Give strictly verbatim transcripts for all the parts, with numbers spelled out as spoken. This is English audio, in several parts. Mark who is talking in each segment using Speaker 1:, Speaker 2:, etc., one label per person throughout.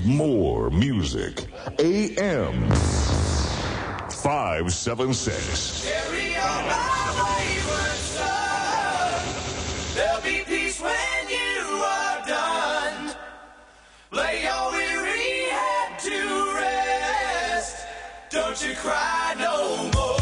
Speaker 1: more music. A M five seventy-six.
Speaker 2: Carry on my wayward son. There'll be peace when you are done. Lay your weary head to rest. Don't you cry no more.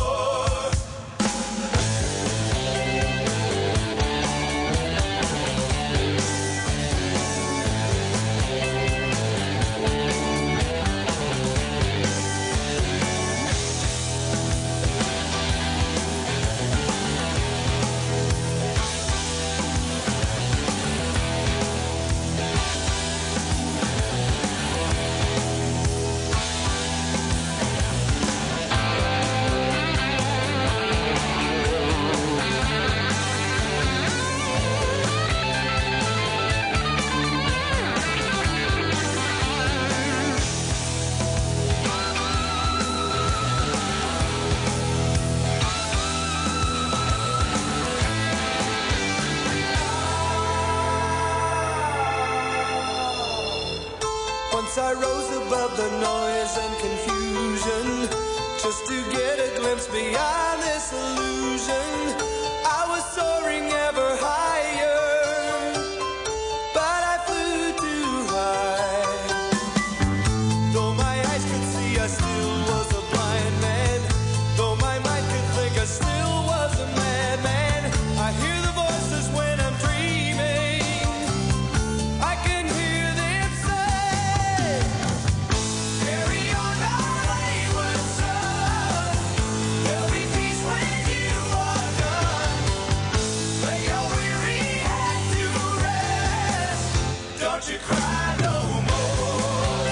Speaker 3: I rose above the noise and confusion just to get a glimpse beyond this illusion. I was soaring ever higher, but I flew too high. Though my eyes could see, I still was a blind man. Though my mind could think, I still was a madman. I hear the voices when I'm dreaming. I can hear them say, carry on my wayward son. There'll be peace when you are done. Lay your weary head to rest. Don't you cry no more.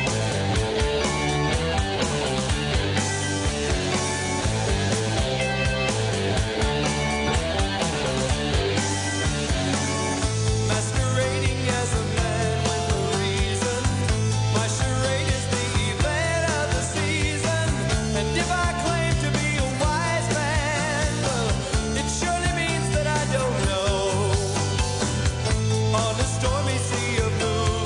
Speaker 3: Masquerading as a man with no reason. My charade is the event of the season. And if I claim to be a wise man, well, it surely means that I don't know. On a stormy sea of moon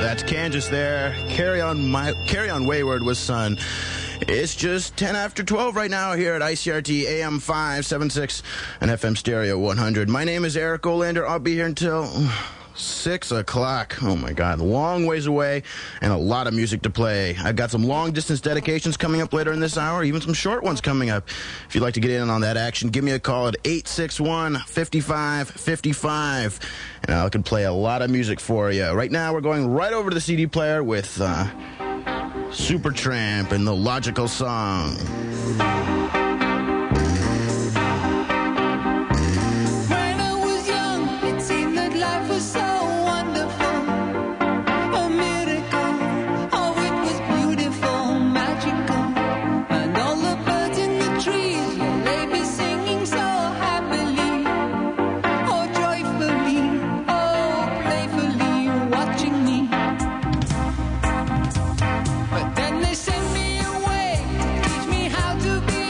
Speaker 4: That's Kansas there. Carry on, my, carry on wayward with Sun. It's just ten after twelve right now here at I C R T A M five seventy-six and F M Stereo one hundred. My name is Eric Olander. I'll be here until six o'clock. Oh, my God. Long ways away and a lot of music to play. I've got some long-distance dedications coming up later in this hour, even some short ones coming up. If you'd like to get in on that action, give me a call at eight six one, five five five five, and I can play a lot of music for you. Right now, we're going right over to the C D player with uh, Supertramp and The Logical Song.
Speaker 5: But then they send me away, teach me how to be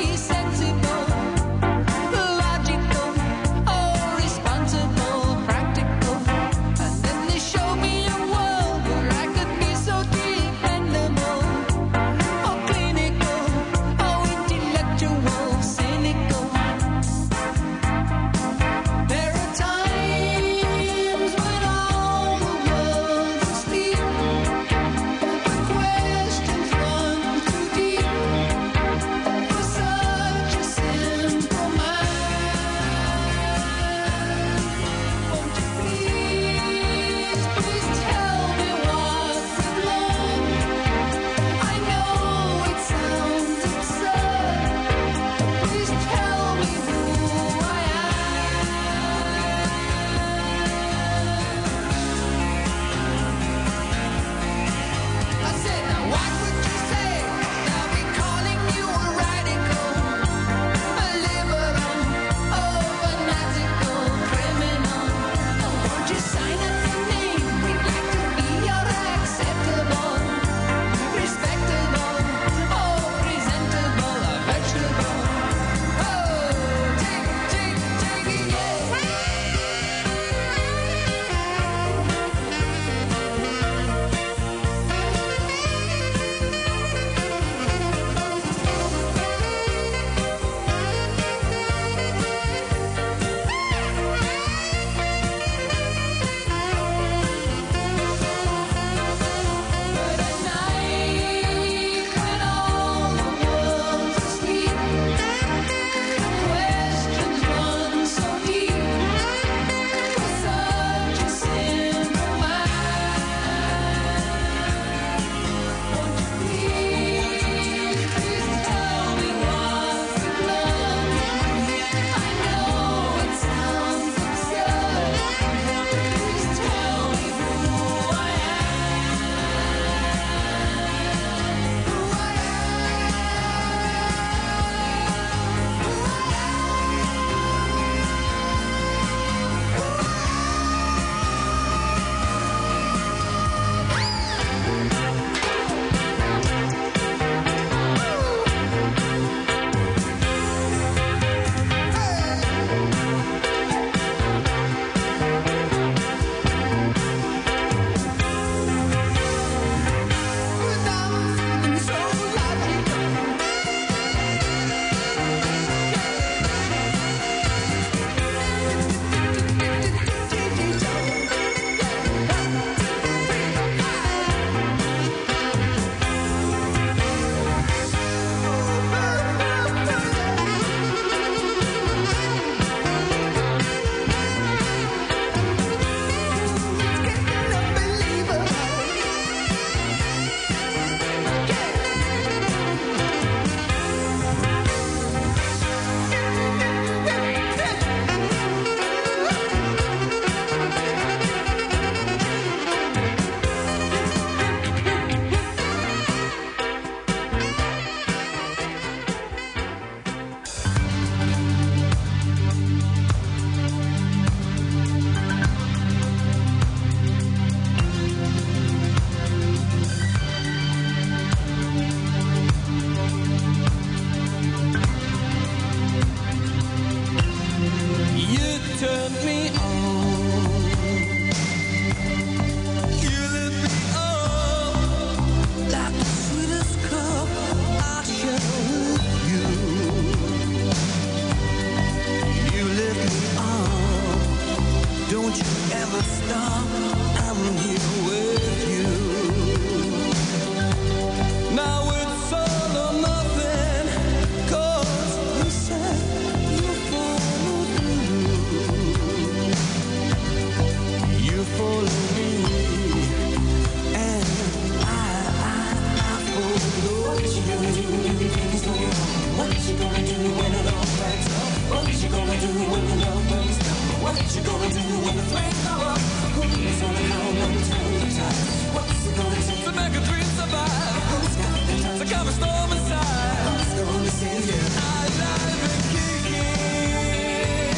Speaker 3: you gonna do when it all breaks up? What you gonna do when the love burns down? What you gonna do when the flames go up? Who's gonna come and turn the tide? What's it gonna take
Speaker 2: to make a dream survive?
Speaker 3: Who's got the time
Speaker 2: To calm a storm inside.
Speaker 3: Who's gonna save you?
Speaker 2: Alive and kicking.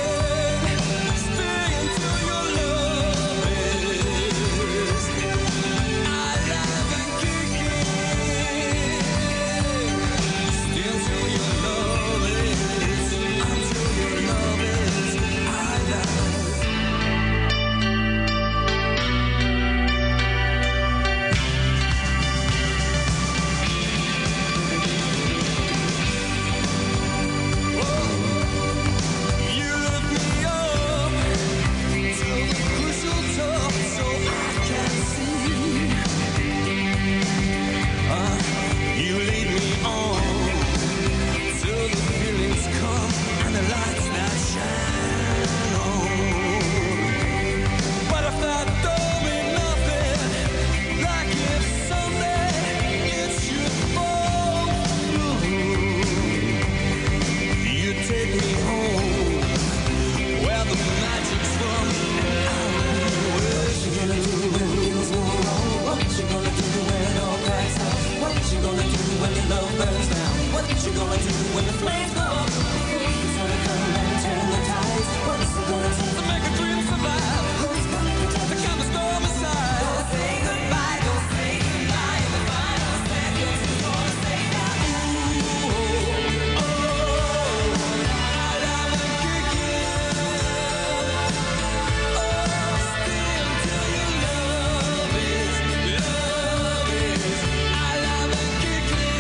Speaker 2: Stay until your love is. Alive and kicking. Stay until your love is. Until your love is alive. You lift me up to the crucial top so I can see. Uh, you lead me on till the feelings come and the lights that shine on. But if that don't mean nothing, like if someday it should fall through, you take me home where the magic's from and I will
Speaker 3: What you gonna do when things go wrong? What you gonna do when it all cracks up? What you gonna do when your love burns down? What you gonna do when the flames go up? Who's gonna come and turn the tides? What's it gonna take
Speaker 2: to make a dream survive.
Speaker 3: Who's got the time
Speaker 2: To calm the storm inside.
Speaker 3: Don't say goodbye, don't say goodbye. The final step, you're just gonna say that.
Speaker 2: Alive and kicking. Oh, stay until your love is, love is alive and kicking.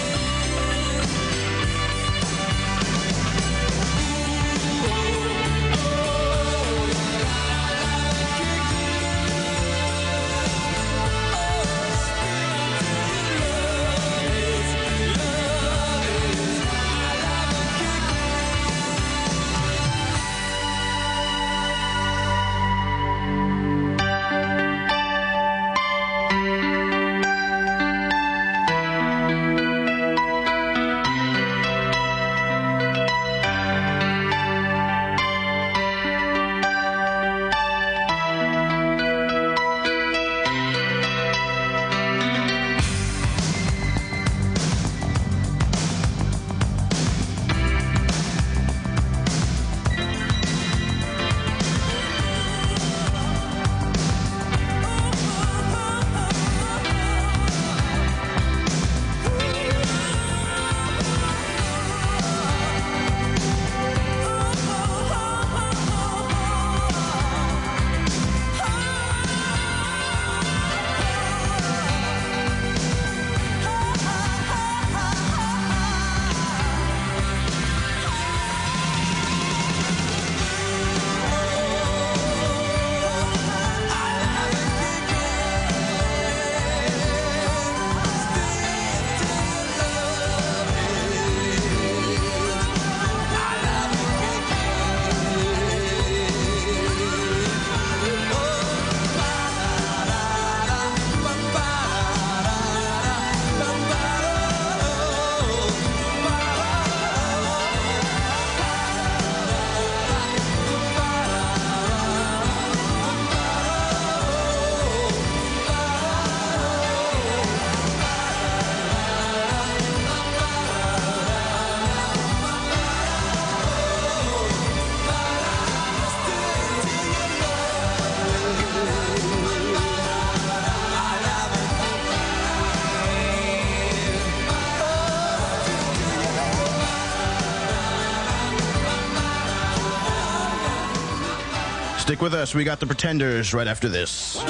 Speaker 4: Stick with us. We got the Pretenders right after this.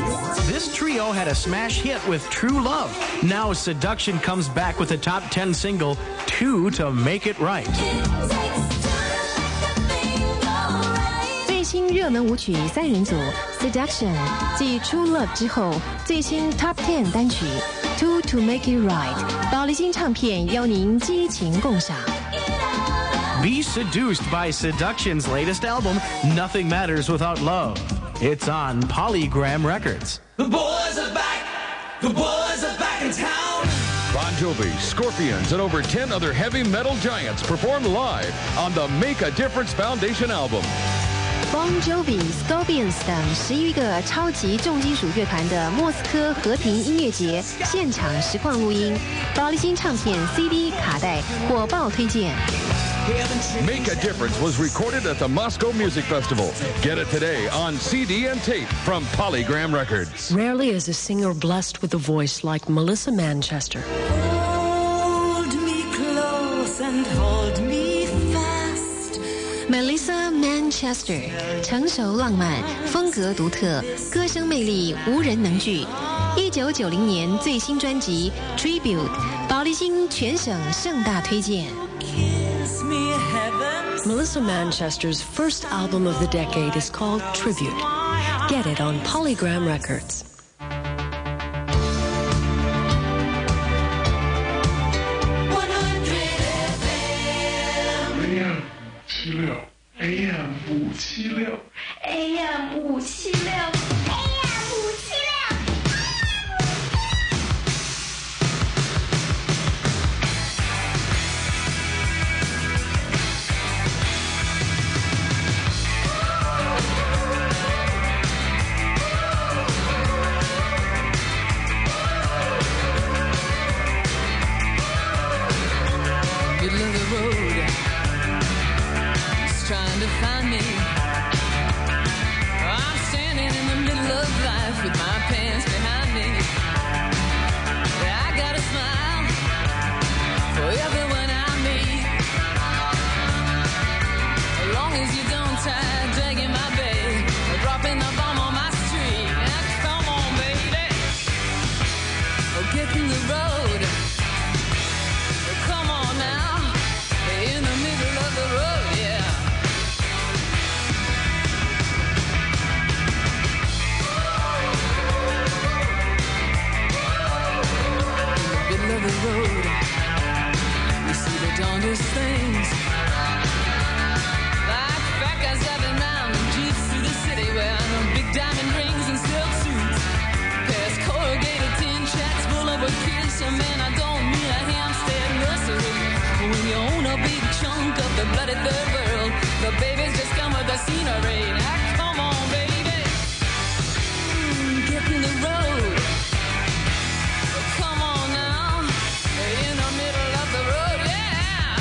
Speaker 5: This trio had a smash hit with True Love. Now Seduction comes back with a top ten single, Two to Make It Right.
Speaker 6: 最新热门舞曲三人组 Seduction 继 True Love 之后，最新 Top ten 单曲 Two to Make It Right， 宝丽金唱片邀您激情共赏。
Speaker 5: Be seduced by Seduction's latest album, Nothing Matters Without Love. It's on Polygram Records.
Speaker 2: The boys are back. The boys are back in town.
Speaker 7: Bon Jovi, Scorpions, and over ten other heavy metal giants performed live on the Make a Difference Foundation album.
Speaker 6: Bon Jovi、Scorpions 等十一个超级重金属乐团的莫斯科和平音乐节现场实况录音，宝丽金唱片 C D 卡带火爆推荐。
Speaker 7: Make a Difference was recorded at the Moscow Music Festival. Get it today on C D and tape from Polygram Records.
Speaker 8: Rarely is a singer blessed with a voice like Melissa Manchester.
Speaker 3: Hold me close and hold me fast.
Speaker 6: Melissa Manchester 成熟浪漫，风格独特，歌声魅力无人能拒。一九九零年最新专辑 Tribute， 宝丽金全省盛大推荐。
Speaker 8: Melissa Manchester's first album of the decade is called Tribute. Get it on Polygram Records.
Speaker 1: A M 七六 A M 五七六
Speaker 9: A M 五七六 A M 五七六。
Speaker 3: Middle of the road, it's trying to find me. I'm standing in the middle of life with my pants behind me. I got a smile for everyone I meet. As long as you don't try dragging my bag or dropping the bomb on my street. Now, come on, baby, oh, get in the road. Oh, come on now. In the middle of the road, yeah. In the middle of the road, we see the darndest things. Like fat guys driving around in jeeps through the city wearing big diamond rings and silk suits. Past corrugated tin shacks full of kids. So man, I don't mean a Hampstead nursery. When you own a big chunk of the bloody third world, the babies just come with the scenery. Now come on, baby, mm, get in the road. Come on now, in the middle of the road, yeah.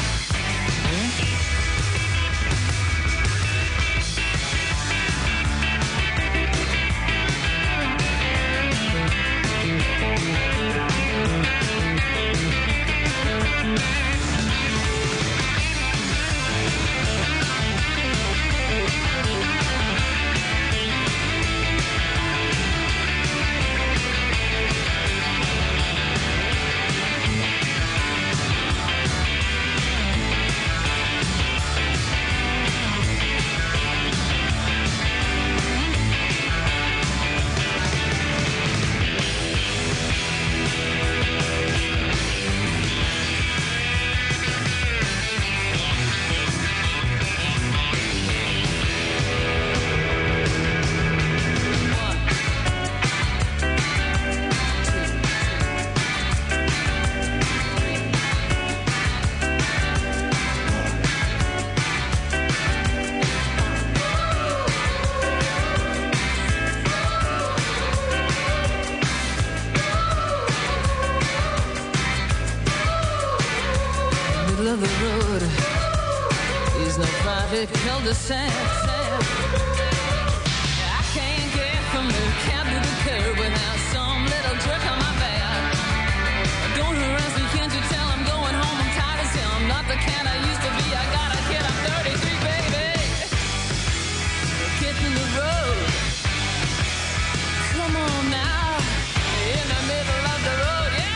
Speaker 3: Middle of the road is no private cul-de-sac. I can't get from the cab to the curb without some little jerk on my back. Don't harass me, can't you tell I'm going home? I'm tired as hell. I'm not the cat I used to be. I got a kid, I'm thirty-three, baby. Get in the road. Come on now, in the middle of the road, yeah.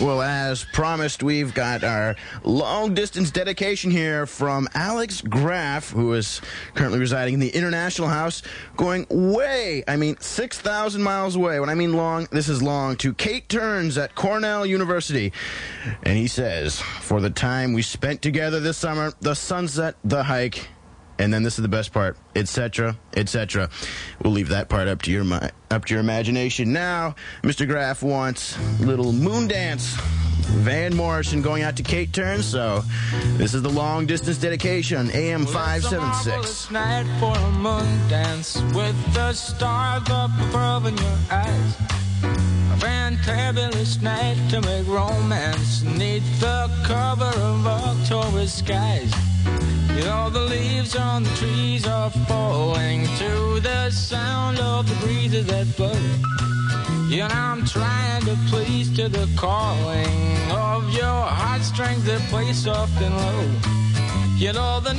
Speaker 4: Well, as promised, we've got our long-distance dedication here from Alex Graff, who is currently residing in the International House, going way, I mean, six thousand miles away. When I mean long, this is long, to Kate Turns at Cornell University. And he says, for the time we spent together this summer, the sunset, the hike, and then this is the best part, et cetera, et cetera. We'll leave that part up to your mi- up to your imagination. Now, Mister Graff wants little moon dance. Van Morrison going out to Kate Turns, so this is the long distance dedication, A M five seventy-six.
Speaker 10: Well, night for a moon dance with the stars up above in your eyes. A fantabulous night to make romance neath the cover of October skies. You know the leaves on the trees are falling to the sound of the breezes that blow. You know I'm trying to please to the calling of your heartstrings that play soft and low. You know the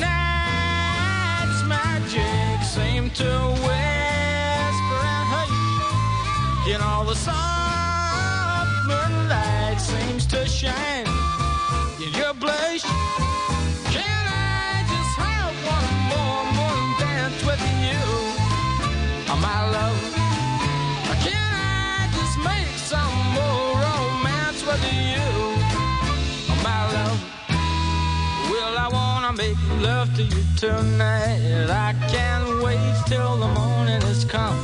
Speaker 10: night's magic seem to whisper and hush. You know the soft moonlight seems to shine in your blush. Can I just have one more moon dance with you, oh, my love? Can I just make some more romance with you, oh, my love? Well, I wanna make love to you tonight. I can't wait till the morning has come.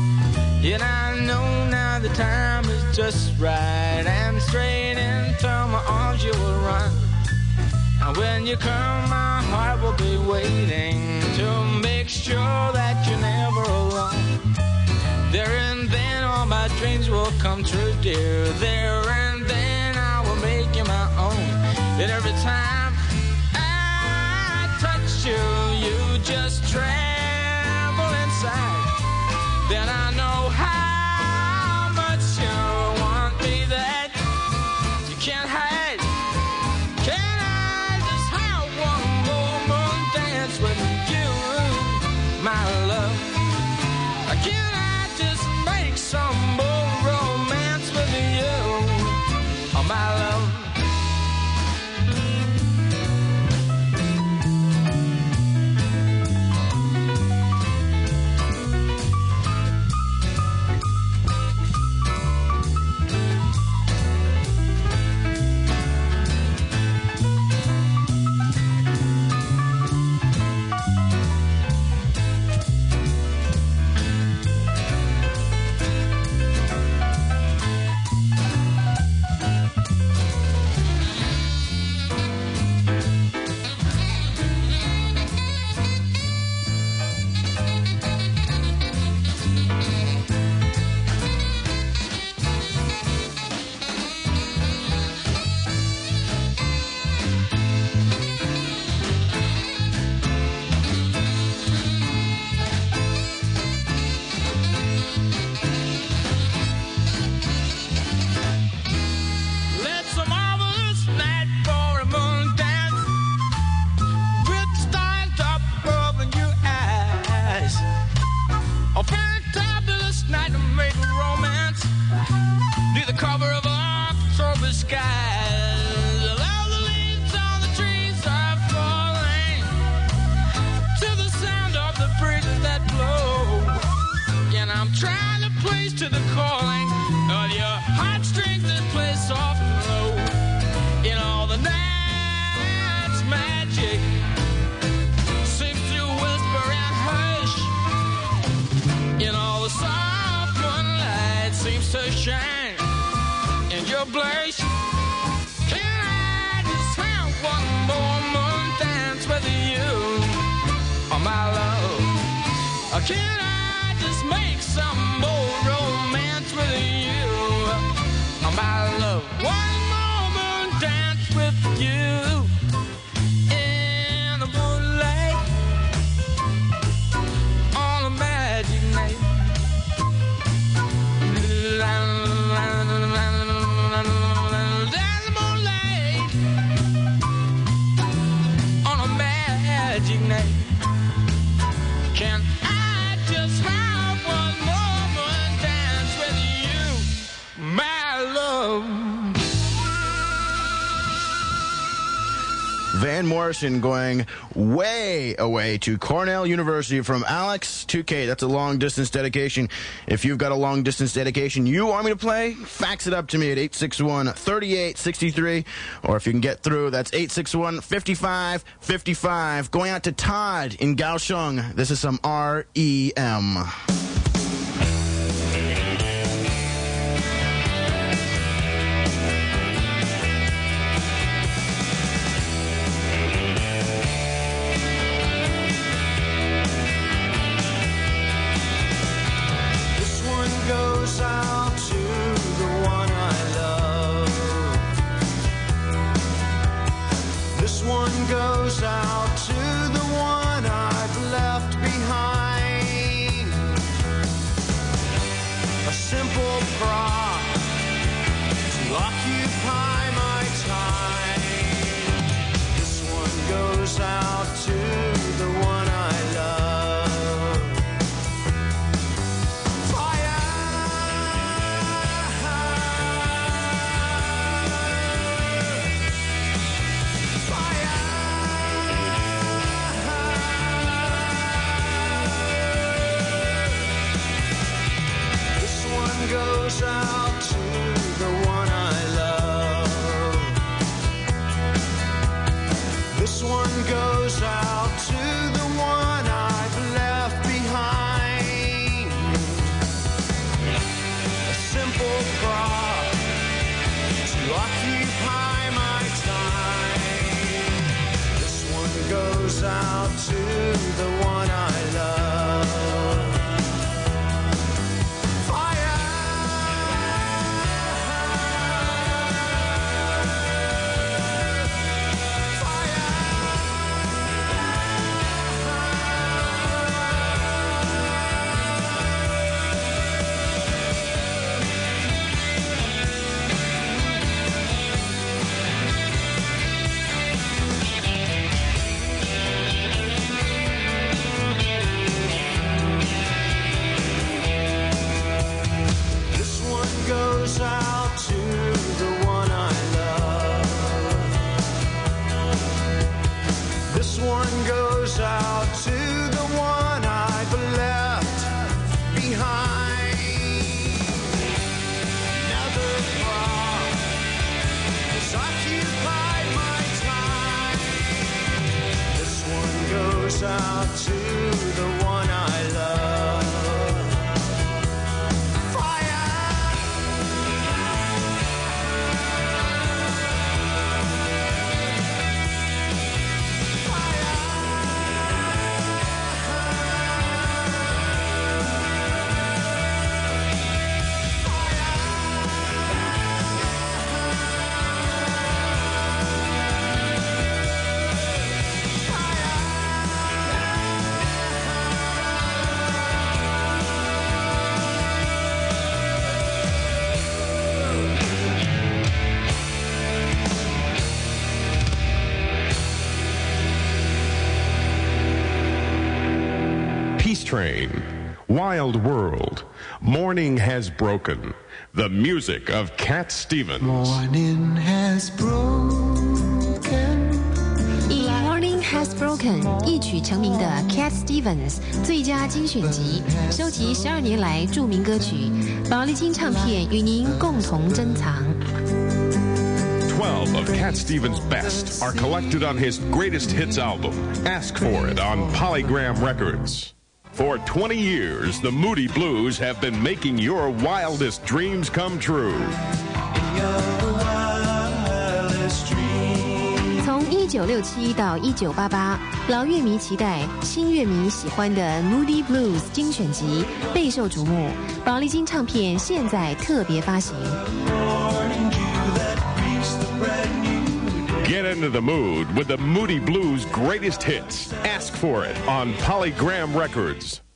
Speaker 10: Yet I know now the time is just right, and straight into my arms you will run. And when you come, my heart will be waiting to make sure that you're never alone. There and then all my dreams will come true, dear. There and then I will make you my own. And every time I touch you, you just tremble inside. Then I know how much you want me that you can't hide. Can I just have one more moon dance with you, my love? Can I just make some more romance with you, oh, my love?
Speaker 4: Van Morrison going way away to Cornell University from Alex two K. That's a long-distance dedication. If you've got a long-distance dedication you want me to play, fax it up to me at eight six one, three eight six three. Or if you can get through, that's eight six one, five five five five. Going out to Todd in Kaohsiung. This is some R E M.
Speaker 3: Goes out to the one I've left behind. A simple prop to occupy my time. This one goes out to the one I love. Fire. Goes out to the one I love. This one goes out to the one I've left behind. A simple prop to occupy my time. This one goes out to the one I love. Goes out to the one I love. This one goes out to the one I've left behind. Another prop has occupied my time. This one goes out to the one I love.
Speaker 11: Peace Train, Wild World, Morning Has Broken, the music of Cat Stevens.
Speaker 3: Morning has broken.
Speaker 6: 以 Morning Has Broken 一曲成名的 Cat Stevens 最佳精选集，收集十二年来著名歌曲，宝丽金唱片与您共同珍藏。
Speaker 11: Twelve of Cat Stevens' best are collected on his greatest hits album, Ask For It, on Polygram Records. For twenty years, the Moody Blues have been making your wildest dreams come true.
Speaker 6: 从一九六七到一九八八，老乐迷期待，新乐迷喜欢的 Moody Blues 精选集备受瞩目。宝丽金唱片现在特别发行。
Speaker 11: Get into the mood with the Moody Blues' greatest hits. Ask For It on Polygram Records.